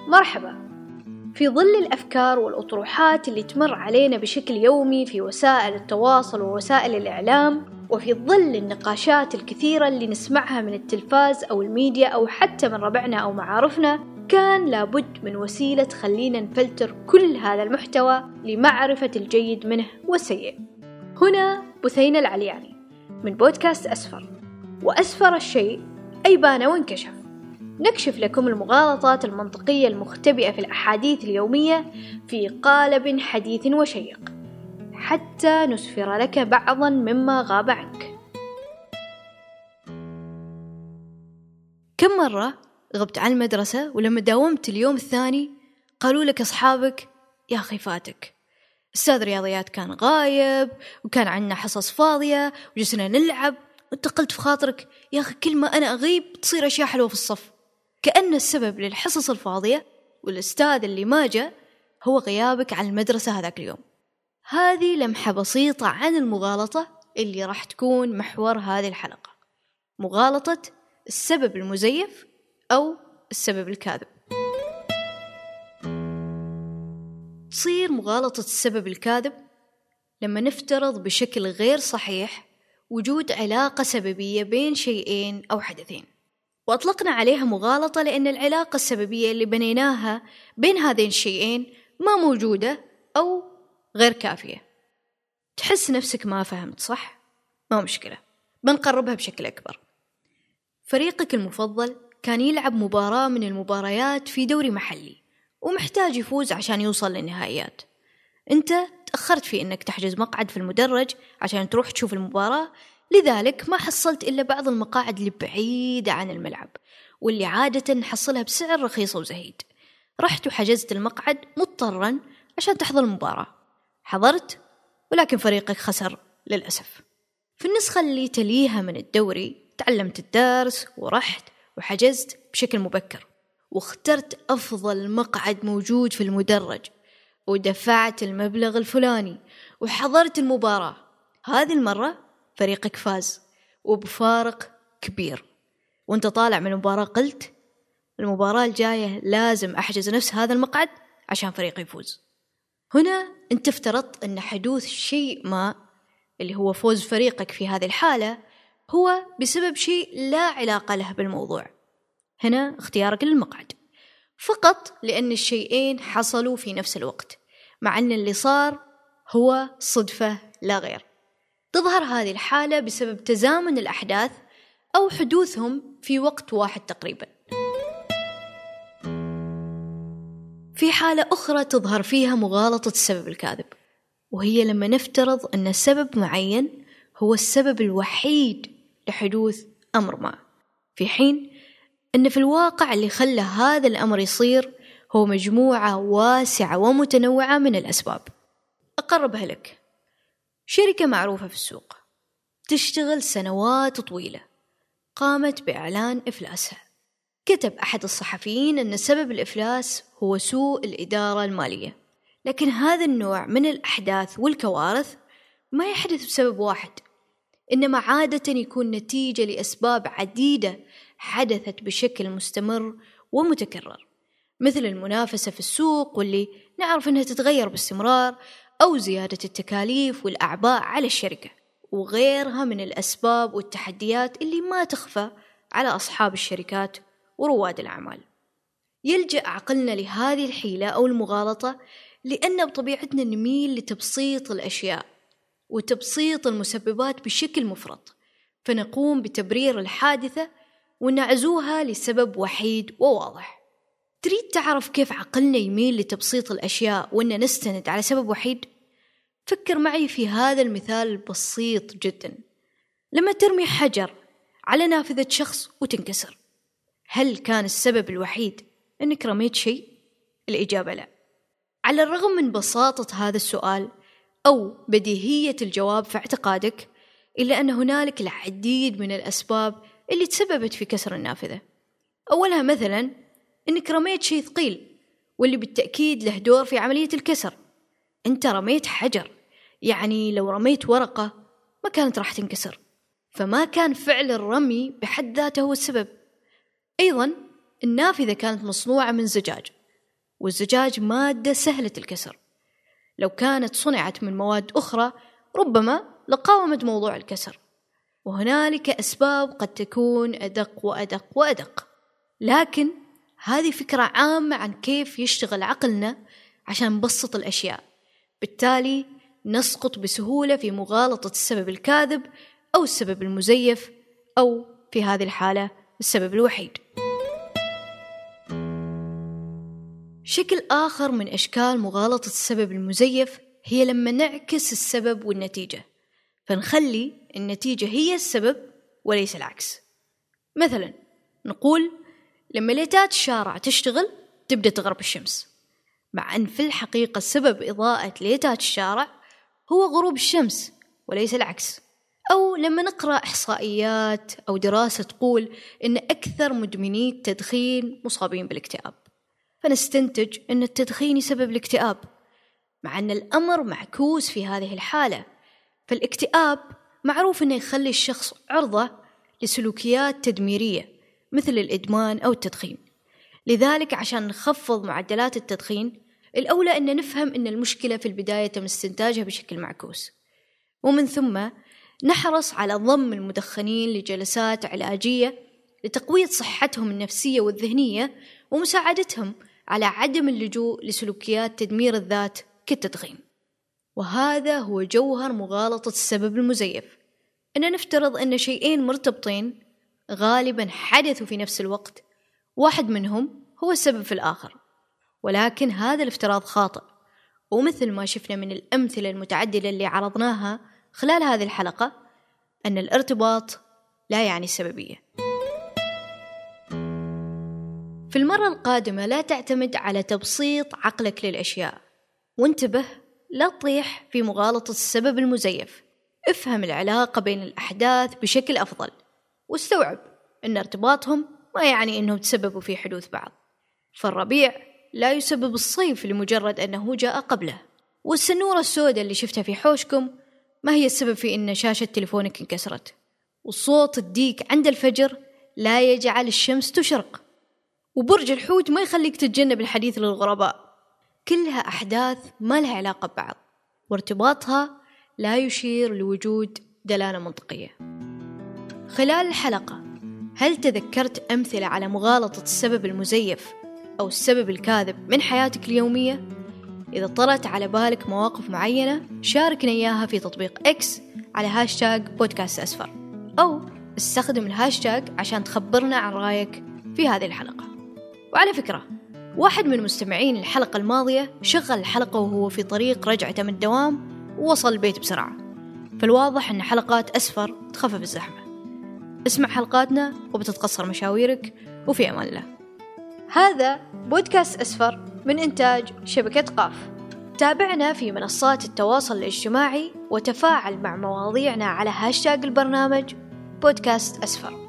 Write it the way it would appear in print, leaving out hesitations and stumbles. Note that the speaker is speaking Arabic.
مرحبا. في ظل الأفكار والأطروحات اللي تمر علينا بشكل يومي في وسائل التواصل ووسائل الإعلام، وفي ظل النقاشات الكثيرة اللي نسمعها من التلفاز أو الميديا أو حتى من ربعنا أو معارفنا، كان لابد من وسيلة تخلينا نفلتر كل هذا المحتوى لمعرفة الجيد منه والسيء. هنا بثينة العلياني من بودكاست أسفر، وأسفر الشيء أي بان وانكشف. نكشف لكم المغالطات المنطقية المختبئة في الأحاديث اليومية في قالب حديث وشيق، حتى نسفر لك بعضا مما غاب عنك. كم مرة غبت عن المدرسة ولما داومت اليوم الثاني قالوا لك أصحابك يا أخي فاتك، أستاذ رياضيات كان غايب وكان عندنا حصص فاضية وجلسنا نلعب، وانت قلت في خاطرك يا أخي كل ما أنا أغيب تصير أشياء حلوة في الصف. كأن السبب للحصص الفاضية والأستاذ اللي ما جاء هو غيابك عن المدرسة هذاك اليوم. هذه لمحة بسيطة عن المغالطة اللي راح تكون محور هذه الحلقة، مغالطة السبب المزيف أو السبب الكاذب. تصير مغالطة السبب الكاذب لما نفترض بشكل غير صحيح وجود علاقة سببية بين شيئين أو حدثين، وأطلقنا عليها مغالطة لأن العلاقة السببية اللي بنيناها بين هذين الشيئين ما موجودة أو غير كافية. تحس نفسك ما فهمت صح؟ ما مشكلة، بنقربها بشكل أكبر. فريقك المفضل كان يلعب مباراة من المباريات في دوري محلي ومحتاج يفوز عشان يوصل للنهائيات. أنت تأخرت في أنك تحجز مقعد في المدرج عشان تروح تشوف المباراة، لذلك ما حصلت إلا بعض المقاعد اللي بعيدة عن الملعب واللي عادة نحصلها بسعر رخيص وزهيد. رحت وحجزت المقعد مضطرا عشان تحضر المباراة. حضرت ولكن فريقك خسر للأسف. في النسخة اللي تليها من الدوري تعلمت الدرس ورحت وحجزت بشكل مبكر واخترت أفضل مقعد موجود في المدرج ودفعت المبلغ الفلاني وحضرت المباراة. هذه المرة فريقك فاز وبفارق كبير، وانت طالع من المباراة قلت المباراة الجاية لازم أحجز نفس هذا المقعد عشان فريقي يفوز. هنا انت افترضت أن حدوث شيء ما اللي هو فوز فريقك في هذه الحالة هو بسبب شيء لا علاقة له بالموضوع. هنا اختيارك للمقعد فقط لأن الشيئين حصلوا في نفس الوقت، مع أن اللي صار هو صدفة لا غير. تظهر هذه الحالة بسبب تزامن الأحداث أو حدوثهم في وقت واحد تقريبا. في حالة أخرى تظهر فيها مغالطة السبب الكاذب، وهي لما نفترض أن سبب معين هو السبب الوحيد لحدوث أمر ما، في حين أن في الواقع اللي خلى هذا الأمر يصير هو مجموعة واسعة ومتنوعة من الأسباب. أقربها لك، شركة معروفة في السوق تشتغل سنوات طويلة قامت بإعلان إفلاسها. كتب أحد الصحفيين أن سبب الإفلاس هو سوء الإدارة المالية، لكن هذا النوع من الأحداث والكوارث ما يحدث بسبب واحد، إنما عادة يكون نتيجة لأسباب عديدة حدثت بشكل مستمر ومتكرر، مثل المنافسة في السوق واللي نعرف أنها تتغير باستمرار، أو زيادة التكاليف والأعباء على الشركة، وغيرها من الأسباب والتحديات اللي ما تخفى على أصحاب الشركات ورواد الأعمال. يلجأ عقلنا لهذه الحيلة أو المغالطة لأن بطبيعتنا نميل لتبسيط الأشياء وتبسيط المسببات بشكل مفرط، فنقوم بتبرير الحادثة ونعزوها لسبب وحيد وواضح. تريد تعرف كيف عقلنا يميل لتبسيط الأشياء وأن نستند على سبب وحيد؟ فكر معي في هذا المثال البسيط جدا. لما ترمي حجر على نافذة شخص وتنكسر، هل كان السبب الوحيد أنك رميت شيء؟ الإجابة لا. على الرغم من بساطة هذا السؤال أو بديهية الجواب في اعتقادك، إلا أن هنالك العديد من الأسباب اللي تسببت في كسر النافذة. أولها مثلا أنك رميت شيء ثقيل واللي بالتأكيد له دور في عملية الكسر. أنت رميت حجر، يعني لو رميت ورقة ما كانت راح تنكسر، فما كان فعل الرمي بحد ذاته هو السبب. أيضا النافذة كانت مصنوعة من زجاج، والزجاج مادة سهلة الكسر. لو كانت صنعت من مواد أخرى ربما لقاومت موضوع الكسر. وهنالك أسباب قد تكون أدق وأدق وأدق، لكن هذه فكرة عامة عن كيف يشتغل عقلنا عشان نبسط الأشياء. بالتالي نسقط بسهولة في مغالطة السبب الكاذب أو السبب المزيف، أو في هذه الحالة السبب الوحيد. شكل آخر من أشكال مغالطة السبب المزيف هي لما نعكس السبب والنتيجة، فنخلي النتيجة هي السبب وليس العكس. مثلا نقول لما ليتات الشارع تشتغل تبدأ تغرب الشمس، مع أن في الحقيقة سبب إضاءة ليتات الشارع هو غروب الشمس وليس العكس. أو لما نقرأ إحصائيات أو دراسة تقول إن أكثر مدمني التدخين مصابين بالاكتئاب، فنستنتج أن التدخين يسبب الاكتئاب، مع أن الأمر معكوس في هذه الحالة. فالاكتئاب معروف أنه يخلي الشخص عرضة لسلوكيات تدميرية مثل الإدمان أو التدخين. لذلك عشان نخفض معدلات التدخين الأولى أن نفهم أن المشكلة في البداية تم استنتاجها بشكل معكوس، ومن ثم نحرص على ضم المدخنين لجلسات علاجية لتقوية صحتهم النفسية والذهنية ومساعدتهم على عدم اللجوء لسلوكيات تدمير الذات كالتدخين. وهذا هو جوهر مغالطة السبب المزيف، أن نفترض أن شيئين مرتبطين غالبا حدثوا في نفس الوقت، واحد منهم هو السبب في الآخر، ولكن هذا الافتراض خاطئ. ومثل ما شفنا من الأمثلة المتعددة اللي عرضناها خلال هذه الحلقة، أن الارتباط لا يعني السببية. في المرة القادمة لا تعتمد على تبسيط عقلك للأشياء، وانتبه لا تطيح في مغالطة السبب المزيف. افهم العلاقة بين الأحداث بشكل أفضل، واستوعب أن ارتباطهم ما يعني أنهم تسببوا في حدوث بعض. فالربيع لا يسبب الصيف لمجرد أنه جاء قبله، والسنورة السوداء اللي شفتها في حوشكم ما هي السبب في أن شاشة تليفونك انكسرت، وصوت الديك عند الفجر لا يجعل الشمس تشرق، وبرج الحوت ما يخليك تتجنب الحديث للغرباء. كلها أحداث ما لها علاقة ببعض، وارتباطها لا يشير لوجود دلالة منطقية. خلال الحلقة هل تذكرت أمثلة على مغالطة السبب المزيف أو السبب الكاذب من حياتك اليومية؟ إذا طرت على بالك مواقف معينة شاركنا إياها في تطبيق إكس على هاشتاج بودكاست أسفر، أو استخدم الهاشتاج عشان تخبرنا عن رأيك في هذه الحلقة. وعلى فكرة، واحد من مستمعين الحلقة الماضية شغل الحلقة وهو في طريق رجعته من الدوام ووصل البيت بسرعة، فالواضح أن حلقات أسفر تخفف الزحمة. اسمع حلقاتنا وبتتقصر مشاويرك، وفي أمان الله. هذا بودكاست أسفر من إنتاج شبكة قاف. تابعنا في منصات التواصل الاجتماعي وتفاعل مع مواضيعنا على هاشتاج البرنامج بودكاست أسفر.